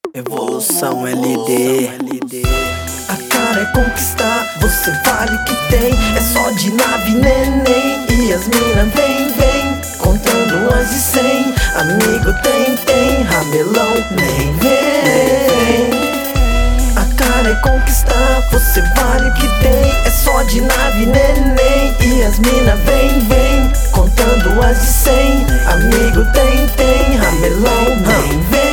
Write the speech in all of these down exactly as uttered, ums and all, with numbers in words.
Evolução L D. A cara é conquistar, você vale o que tem. É só de nave, neném. E as mina vem, vem, contando as de cem. Amigo tem, tem, ramelão nem vem. A cara é conquistar, você vale o que tem. É só de nave, neném. E as mina vem, vem, contando as de cem. Amigo tem, tem, ramelão nem vem.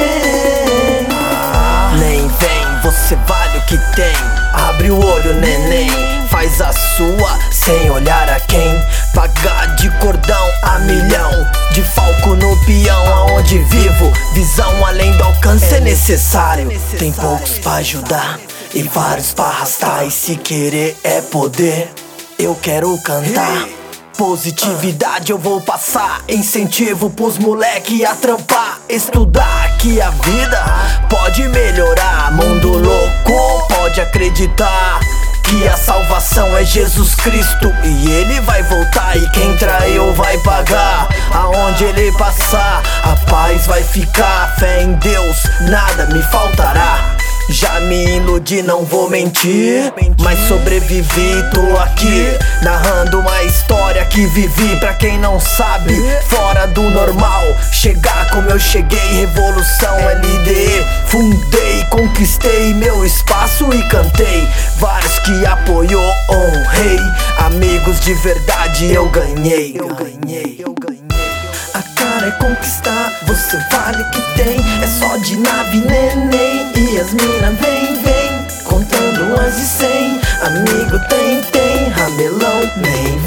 Nem vem, você vale o que tem. Abre o olho, neném, faz a sua sem olhar a quem. Pagar de cordão a milhão, de falco no peão. Aonde vivo, visão além do alcance é necessário. Tem poucos pra ajudar e vários pra arrastar. E se querer é poder, eu quero cantar. Positividade eu vou passar, incentivo pros moleque a trampar, estudar que a vida pode melhorar. Mundo louco, pode acreditar que a salvação é Jesus Cristo e Ele vai voltar. E quem traiu vai pagar, aonde Ele passar a paz vai ficar. Fé em Deus, nada me faltará. Já me iludi, não vou mentir, mas sobrevivi, tô aqui narrando uma história que vivi. Pra quem não sabe, fora do normal, chegar como eu cheguei. Revolução L D, fundei, conquistei meu espaço e cantei. Vários que apoiou, honrei, amigos de verdade eu ganhei. Eu ganhei, eu ganhei. A cara é conquistar, você vale o que tem. É só de nave, neném. E as mina vem, vem, contando as de cem. Amigo tem, tem, ramelão nem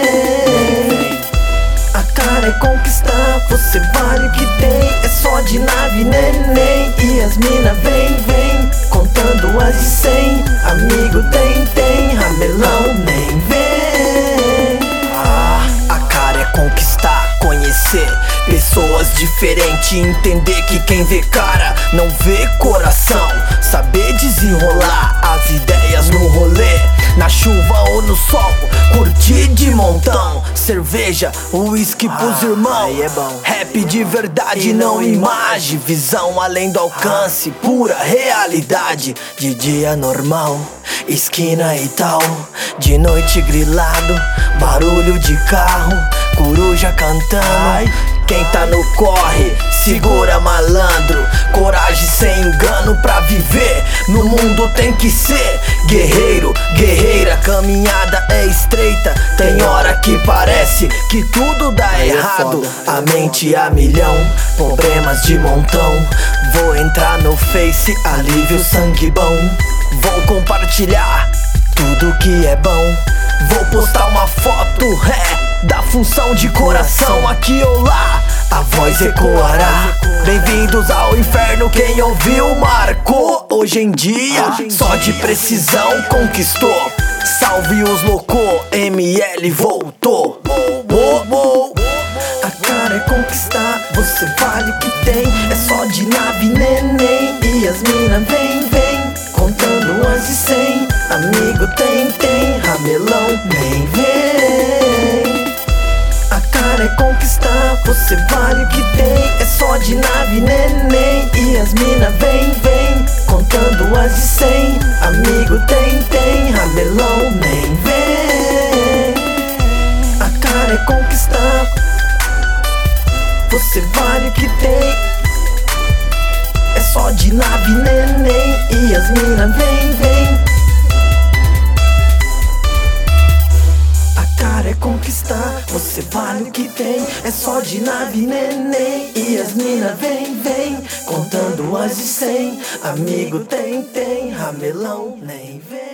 vem. A cara é conquistar, você vale o que tem. É só de nave, neném. E as mina vem, vem, contando as de cem. Amigo tem, tem, ramelão nem vem. Ah, a cara é conquistar, conhecer pessoas diferentes, entender que quem vê cara não vê coração. Saber desenrolar as ideias no rolê, na chuva ou no sol, curtir de montão. Cerveja, uísque pros irmãos, aí é bom. Rap de verdade, não imagem. Visão além do alcance, pura realidade. De dia normal, esquina e tal. De noite grilado, barulho de carro, coruja cantando. Quem tá no corre, segura malandro. Coragem sem engano pra viver. No mundo tem que ser guerreiro, guerreira. Caminhada é estreita, tem hora que parece que tudo dá errado. A mente a milhão, problemas de montão. Vou entrar no Face, alívio sangue bom. Vou compartilhar tudo que é bom. Vou postar uma foto, é, da função de coração. Aqui ou lá, a voz ecoará. Bem-vindos ao inferno, quem ouviu marcou. Hoje em dia, só de precisão conquistou. Salve os loucos, M L voltou. Oh, oh. A cara é conquistar, você vale o que tem. É só de nave, neném. E as mina vem, vem, contando as de cem. Amigo tem, tem, ramelão nem vem. A cara é conquistar, você vale o que tem. É só de nave, neném. E as mina vem, vem, contando as de cem. Amigo tem, tem, ramelão nem vem. A cara é conquistar, você vale o que tem. É só de nave, neném. E as mina vem, vem. É conquistar, você vale o que tem. É só de nave, neném. E as mina vem, vem, contando as de cem. Amigo tem, tem, ramelão nem vem.